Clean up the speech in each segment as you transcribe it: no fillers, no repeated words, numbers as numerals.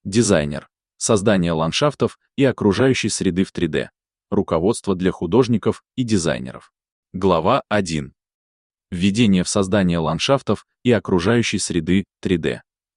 Дизайнер. Создание ландшафтов и окружающей среды в 3D. Руководство для художников и дизайнеров. Глава 1. Введение в создание ландшафтов и окружающей среды 3D.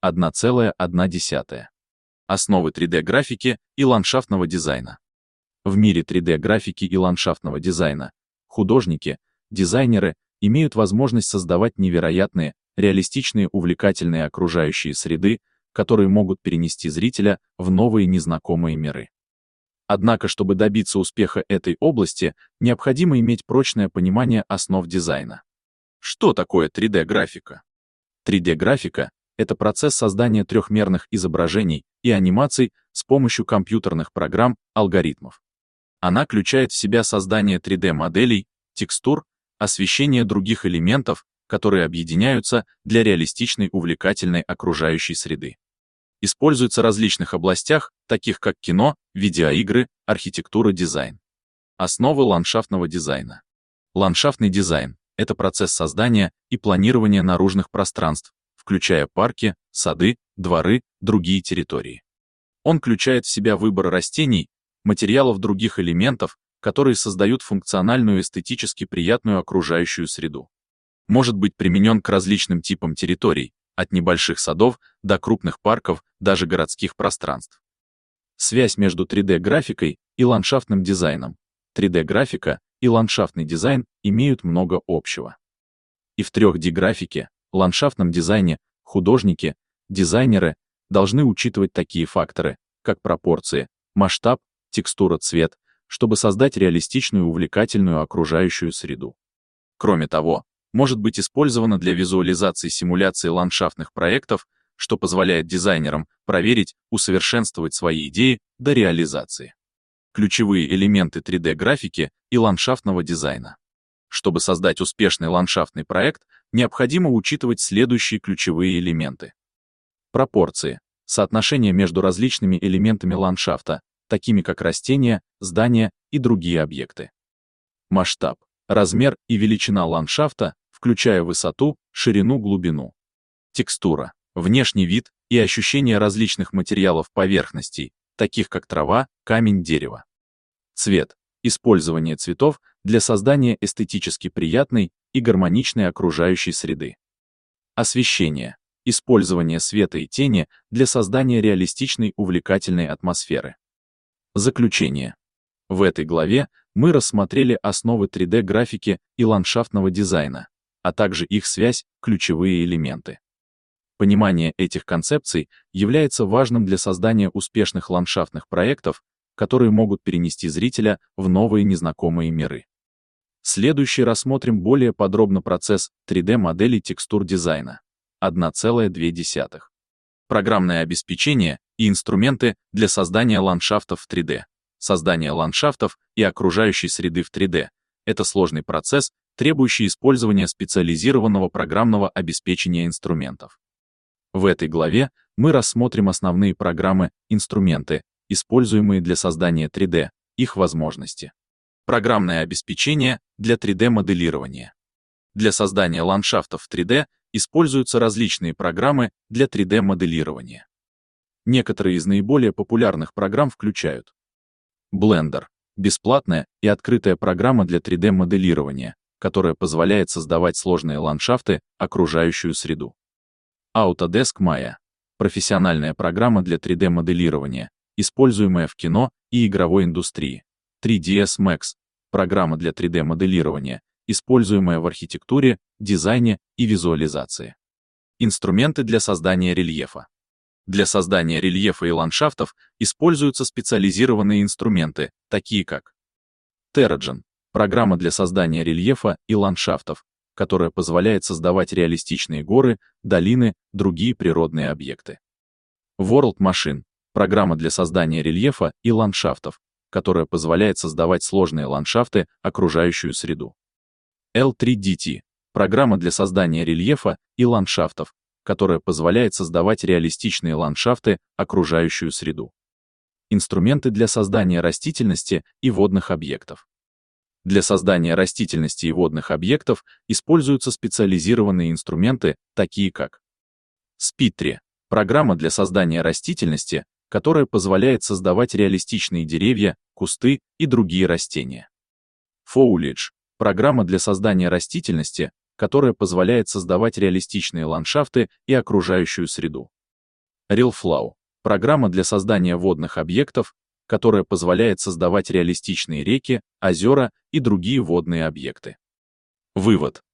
1,1. Основы 3D-графики и ландшафтного дизайна. В мире 3D-графики и ландшафтного дизайна художники, дизайнеры имеют возможность создавать невероятные, реалистичные, увлекательные окружающие среды, которые могут перенести зрителя в новые незнакомые миры. Однако, чтобы добиться успеха этой области, необходимо иметь прочное понимание основ дизайна. Что такое 3D-графика? 3D-графика — это процесс создания трехмерных изображений и анимаций с помощью компьютерных программ, алгоритмов. Она включает в себя создание 3D-моделей, текстур, освещение других элементов, которые объединяются для реалистичной увлекательной окружающей среды. Используется в различных областях, таких как кино, видеоигры, архитектура, дизайн. Основы ландшафтного дизайна. Ландшафтный дизайн — это процесс создания и планирования наружных пространств, включая парки, сады, дворы, другие территории. Он включает в себя выбор растений, материалов, других элементов, которые создают функциональную, эстетически приятную окружающую среду. Может быть применен к различным типам территорий, от небольших садов до крупных парков, даже городских пространств. Связь между 3D-графикой и ландшафтным дизайном. 3D-графика и ландшафтный дизайн имеют много общего. И в 3D-графике, ландшафтном дизайне, художники, дизайнеры должны учитывать такие факторы, как пропорции, масштаб, текстура, цвет, чтобы создать реалистичную, увлекательную окружающую среду. Кроме того, может быть использовано для визуализации симуляции ландшафтных проектов, что позволяет дизайнерам проверить, усовершенствовать свои идеи до реализации. Ключевые элементы 3D-графики и ландшафтного дизайна. Чтобы создать успешный ландшафтный проект, необходимо учитывать следующие ключевые элементы. Пропорции. Соотношение между различными элементами ландшафта, такими как растения, здания и другие объекты. Масштаб. Размер и величина ландшафта, включая высоту, ширину, глубину. Текстура. Внешний вид и ощущение различных материалов поверхностей, таких как трава, камень, дерево. Цвет. Использование цветов для создания эстетически приятной и гармоничной окружающей среды. Освещение. Использование света и тени для создания реалистичной, увлекательной атмосферы. Заключение. В этой главе мы рассмотрели основы 3D-графики и ландшафтного дизайна, а также их связь, ключевые элементы. Понимание этих концепций является важным для создания успешных ландшафтных проектов, которые могут перенести зрителя в новые незнакомые миры. Следующий рассмотрим более подробно процесс 3D-моделей текстур дизайна. 1,2. Программное обеспечение и инструменты для создания ландшафтов в 3D. Создание ландшафтов и окружающей среды в 3D — это сложный процесс, требующий использования специализированного программного обеспечения инструментов. В этой главе мы рассмотрим основные программы, инструменты, используемые для создания 3D, их возможности. Программное обеспечение для 3D-моделирования. Для создания ландшафтов в 3D используются различные программы для 3D-моделирования. Некоторые из наиболее популярных программ включают Blender — бесплатная и открытая программа для 3D-моделирования, которая позволяет создавать сложные ландшафты, окружающую среду. Autodesk Maya — профессиональная программа для 3D-моделирования, используемая в кино и игровой индустрии. 3ds Max — программа для 3D-моделирования, используемая в архитектуре, дизайне и визуализации. Инструменты для создания рельефа. Для создания рельефа и ландшафтов используются специализированные инструменты, такие как Terragen — программа для создания рельефа и ландшафтов, которая позволяет создавать реалистичные горы, долины, другие природные объекты. World Machine — программа для создания рельефа и ландшафтов, которая позволяет создавать сложные ландшафты, окружающую среду. L3DT — программа для создания рельефа и ландшафтов, которая позволяет создавать реалистичные ландшафты, окружающую среду. Инструменты для создания растительности и водных объектов. Для создания растительности и водных объектов используются специализированные инструменты, такие как Spittry — программа для создания растительности, которая позволяет создавать реалистичные деревья, кусты и другие растения. Foliage — программа для создания растительности, которая позволяет создавать реалистичные ландшафты и окружающую среду. RealFlow — программа для создания водных объектов, которая позволяет создавать реалистичные реки, озера и другие водные объекты. Вывод.